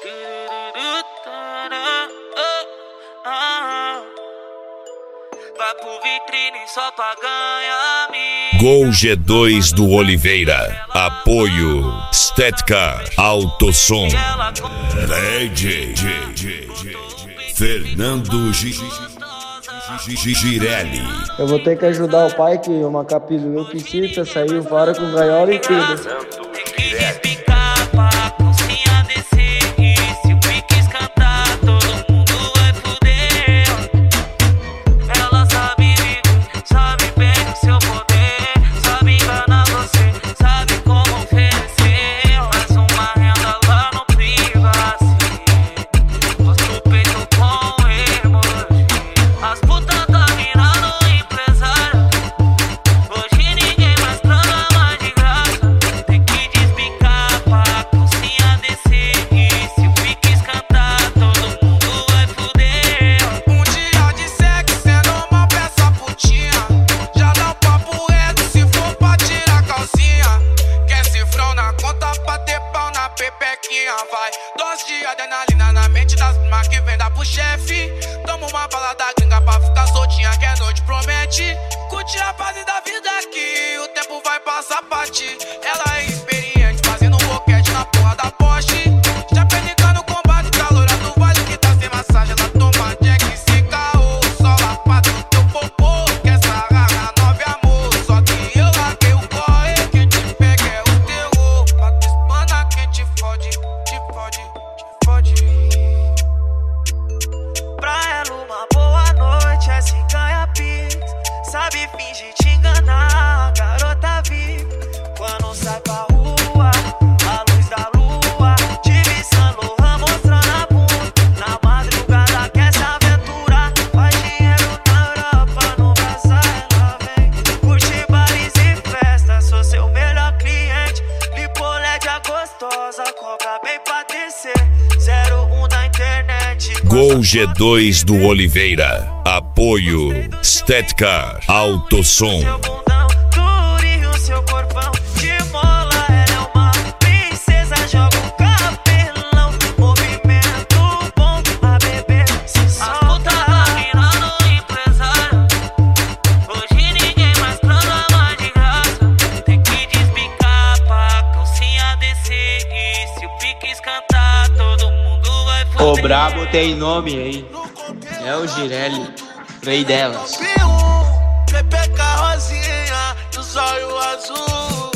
Vai pro vitrine só pra ganhar Gol G2 do Oliveira. Apoio Estética Autosom. Fernando Girelli. Eu vou ter que ajudar o pai que uma capiluiu piscita, saiu fora com gaiola e tudo. Vai, dose de adrenalina na mente das primas que vem dar pro chefe. Toma uma bala da gringa pra ficar soltinha que a noite promete. Curte a fase da vida aqui, o tempo vai passar pra ti. Ela é experiente, fazendo um boquete na porra da Porsche. Já penica no combate, calora do vale que tá sem massagem. Ela toma jack, se caô, só lapada no teu popô. Quer sarrar na nove amor, só que eu larguei o corre. Quem te pega é o terror, pra tu espana quem te fode. Pra ela uma boa noite é se ganha pix. Sabe fingir te enganar, garota VIP. Quando sai pra rua, a luz da lua, de Saint Laurent mostrando a bunda. Na madrugada quer se aventurar, faz dinheiro na Europa, no Brasil ela vem. Curte bares e festas, sou seu melhor cliente. Lipolédia gostosa, cobra bem pra descer. 01 da internet. Gol G2 do Oliveira. Apoio Estética Autosom. Seu bundão durinho, seu corpão de mola. Ela é uma princesa, joga o cabelão. Movimento bom, a bebê se solta. As putas tá virando empresário. Hoje ninguém mais programa de graça. Tem que despicar pra calcinha descer. E se o pique escantar, todo mundo vai foder. O brabo tem nome aí, é o Girelli, rei delas. Pepe Carrozinha, dos olhos azul.